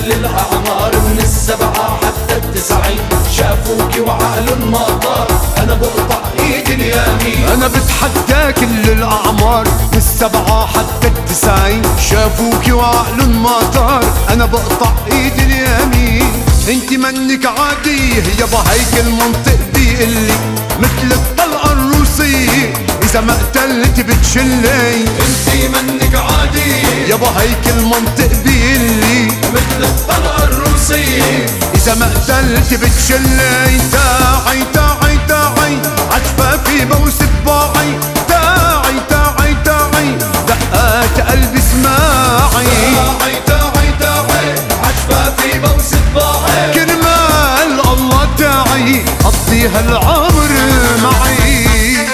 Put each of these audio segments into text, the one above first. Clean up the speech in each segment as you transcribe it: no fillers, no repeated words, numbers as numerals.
كل الأعمار من السبعة حتى التسعين شافوكي وعقلن ما طار، أنا بقطع إيدي اليمين. أنا بتحدى كل الأعمار من السبعة حتى التسعين شافوكي وعقلن ما طار، أنا بقطع إيدي اليمين. انت منك عادية يابا هيك المنطق بيقلي مثل الطلقة الروسية إذا ما قتلت بتشلي. انتي منك عادية يابا هيك المنطق بيقلي مثل الطلقة الروسية إذا ما قتلت بتشلي. تعي تعي تعي عجفافي بوس بباعي، تعي تعي تعي دقات قلبي اسماعي. تعي تعي تعي عجفافي بوس بباعي، كرمال الله تعي قضي هالعمر معي.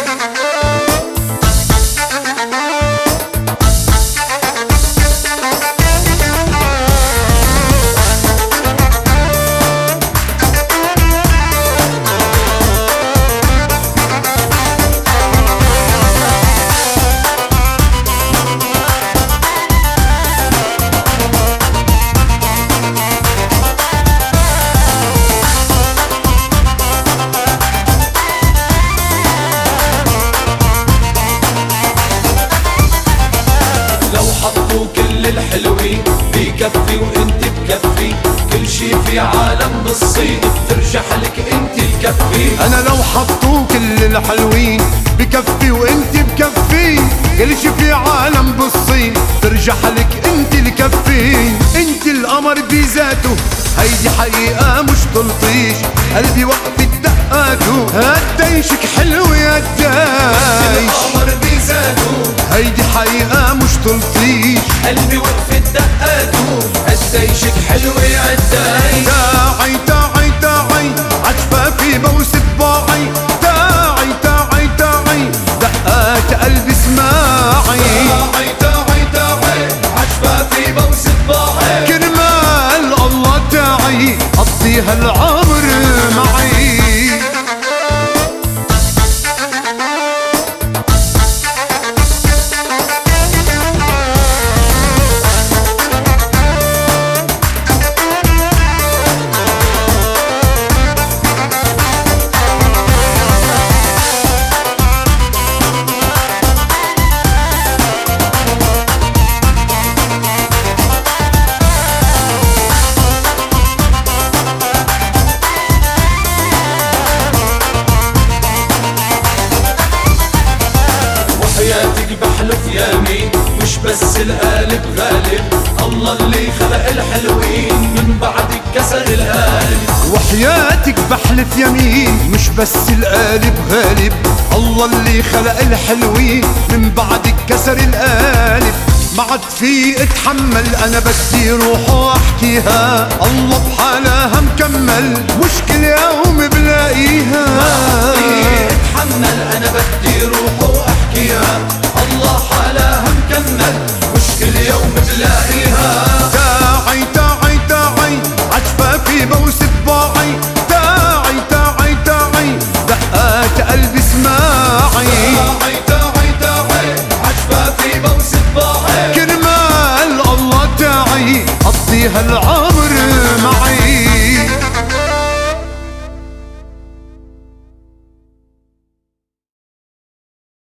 كل الحلوين بكفي وانت بكفي، كل شي في عالم بالصين بترجح لك انت الكفي. انا لو حطوا كل الحلوين بكفي وانت بكفي، كل شي في عالم بالصين ترجح لك انت الكفي. انت القمر بذاته هيدي حقيقة مش تلطيش، قلبي وقفت دقاته قديشك حلو يا قديش. القمر بذاته هيدي حقيقة مش تلطيش، قلبي وقفت دقاته قديشك حلو يا قديش. تعي تعي تعي عجفافي بوس بباعي، تعي تعي تعي دقات قلبي اسماعي. تعي تعي تعي عجفافي بوس بباعي، كرمال الله تعي قضي هالعمر معي. حياتك بحلف يمين مش بس القالب غالب، الله اللي خلق الحلوين من بعدك كسر القالب. وحياتك بحلف يمين مش بس القالب غالب، الله اللي خلق الحلوين من بعدك كسر القالب. ما عاد في اتحمل انا بدي روح واحكيها، الله بحالها مكمل مش كل يوم بلاقيها. اتحمل انا بدي روح واحكيها، الله حالها مكمل مش كل يوم بلاقيها. تعي تعي تعي عجفافي بوس بباعي، تعي تعي تعي دقات قلبي اسماعي. تعي تعي تعي عجفافي بوس بباعي، كرمال الله تعي قضي هالعمر